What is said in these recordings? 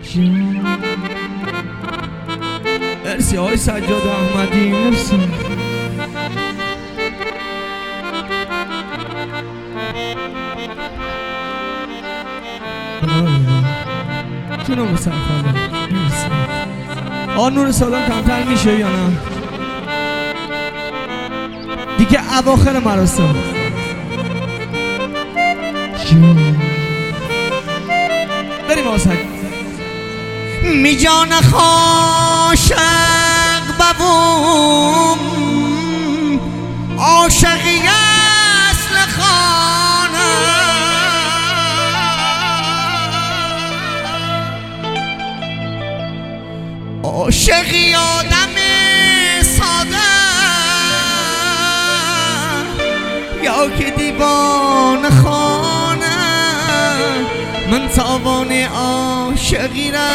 مرسی آقای سجاد احمدی، مرسی. جناب سرخاله مرسی. نور سالان کمتر میشه یا نه؟ دیگه اواخر مراسم. بریم آسک می جان عاشق ببوم عاشقی اصل خانه عاشقی آدم ساده یا که دیوان خانه من تاوان عاشقی را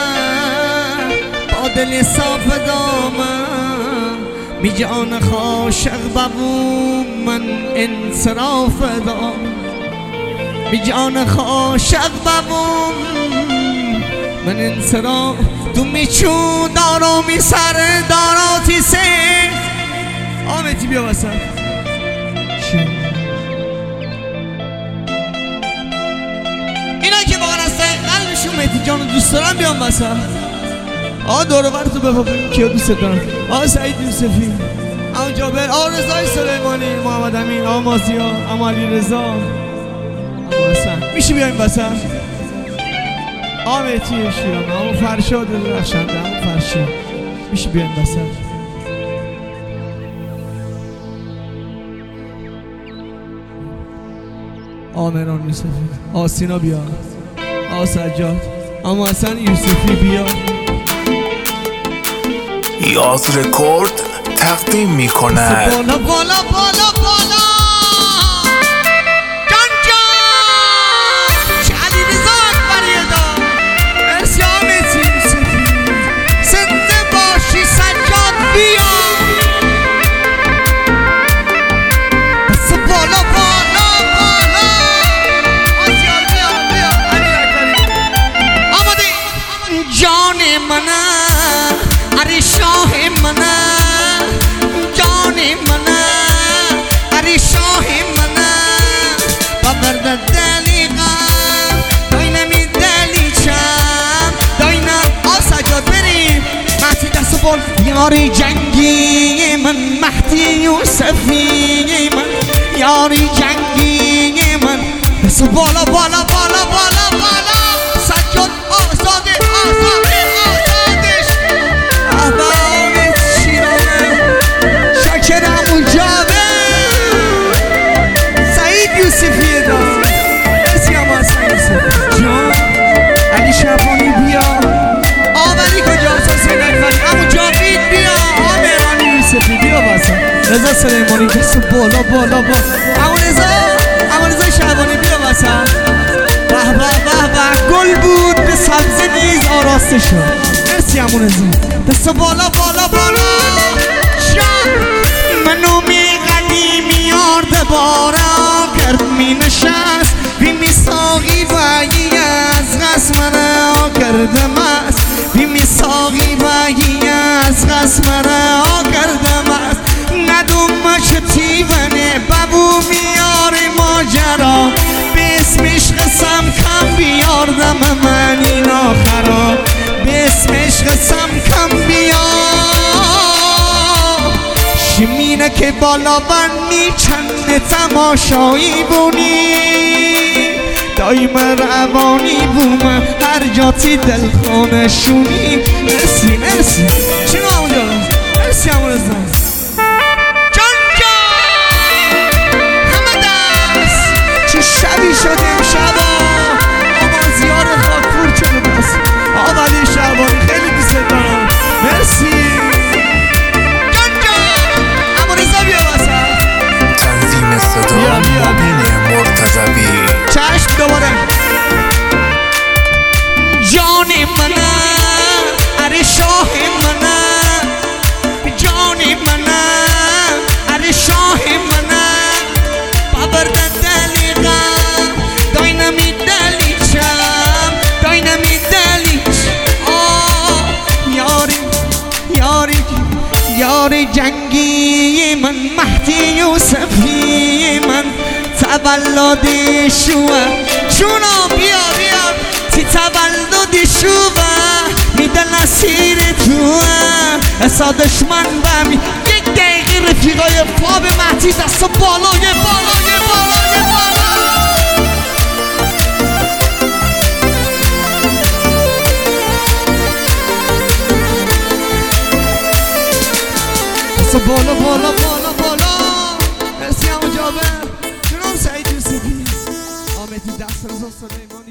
با دل صاف دامم می جان عاشق ببوم من انصراف دام می جان عاشق ببوم من انصراف تو می چون دارو می سر داراتی سه آمدی بیا وسط. اینا که واقعا از قلبشون مهدی جانو دوست دارن بیان وسط. دور برتو بپا کیا دوست دارن؟ سعید یوسفی، جابر، رضای سلیمانی، محمد امین، مازیار، علی رضا، حسن. میشه بیایم وسط؟ مهدی شیران، فرشاد رخشنده، فرشاد. میشه بیایم وسط؟ آمران یوسفی، سینا بیا، سجاد، حسن یوسفی بیا. یاز رکورد تقدیم می کند. بالا بالا بالا بالا جان جان چه علی رضا اکبری دا. مرسی آمدی یوسفی. زنده باشی سجاد بیا. بس بالا بالا بالا آسیار بیا بیا علی اکبری آمدی. جان منه اری شاه منه جان منه اری شاه منه ببرد دلیقا داینمی دلی چم داینم سجاد بریم مهدی دست بول یاری جنگی من مهدی یوسفی من یاری جنگی من دست بالا بالا بالا بالا بالا سجاد آزاده آزاده رضا سلیمانی دست بالا بالا با رضا شعبانی بیا وسط. به به به به گل بود به سبزه نیز آراسته شد. مرسی رضا. دست بالا بالا بالا منو می قدیمی آرده بارا کرد می نشست بی می ساقی بایی از قسم را کردم است بی می ساقی بایی از قسم را کردم است ندومش تیونه ببو میار ماجرا به اسمش قسم کم بیاردم من این آخرا به اسمش قسم کم بیار شمینه که بالا بند میچنه تماشایی بونی دایم روانی بوم هر جاتی دل خانه شونی. مرسی مرسی چنو همونجا مرسی همون رزا شبی شد امشبا زیار خاکپور چلو دست ولی شعبانی خیلی دوست دارم. مرسی جان جان رضا بیا وسط. تنظیم صدا مبین مرتضوی. چشم دوباره جان منه اره شاه منه جان منه اره شاه منه ببردن دلیقا داینمی یار جنگی من مهدی یوسفی من تولد شوه چونا بیا تی تولد شوه میدن اسیر توه اصا دشمن بمی یک دقیقه رفیقای پا به مهدی دست بالای بالا مرسی همون جابر جناب سعید یوسفی آمدی دست رزا سلیمانی